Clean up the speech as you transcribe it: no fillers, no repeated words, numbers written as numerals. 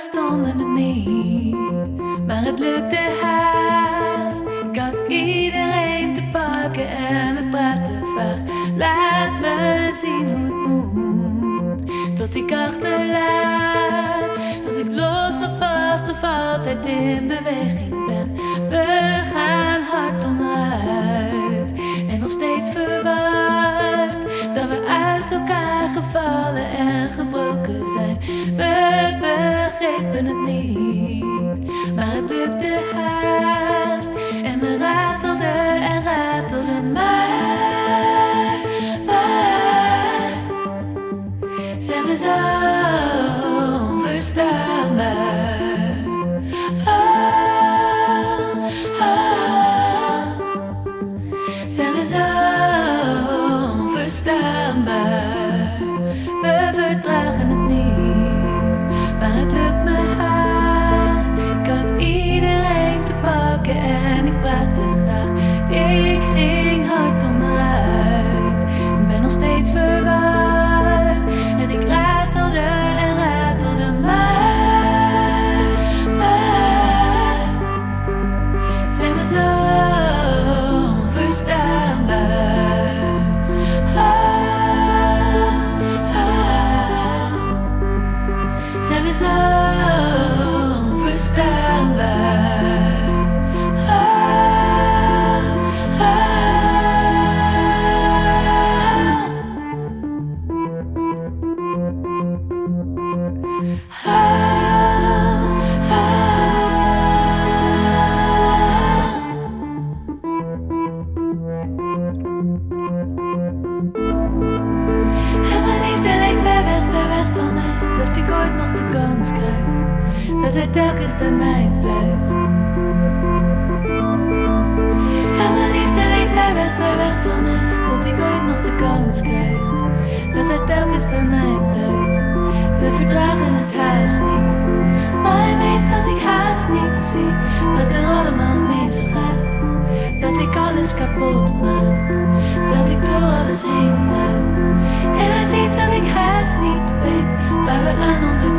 stonden het niet, maar het lukte haast. Ik had iedereen te pakken en we praten vaag. Laat me zien hoe het moet, tot ik achterlaat, tot ik los of vast of altijd in beweging ben. We gaan hard onderuit en nog steeds verward, dat we uit elkaar gevallen en gebroken zijn. We begrepen het niet, maar het lukte haast. En we ratelden en ratelden maar zijn we zo onverstaanbaar. Zijn we zo onverstaanbaar. We verdragen het niet, maar het lukt me haast. Ik had iedereen te pakken en ik praatte graag. Ik ging hard onderuit en ben nog steeds verward. En ik ratelde en ratelde maar zijn we zo onverstaanbaar. Zijn we zo onverstaanbaar. En mijn liefde leek ver weg van mij, dat ik ooit nog de kans krijg, dat hij telkens bij mij blijft. En mijn liefde leek ver weg van mij, dat ik ooit nog de kans krijg, dat hij telkens bij mij blijft. We verdragen het haast niet, maar hij weet dat ik haast niet zie wat er allemaal misgaat. Dat ik alles kapot maak, dat ik door alles heen praat. En hij ziet dat ik haast niet weet waar we aan onderweg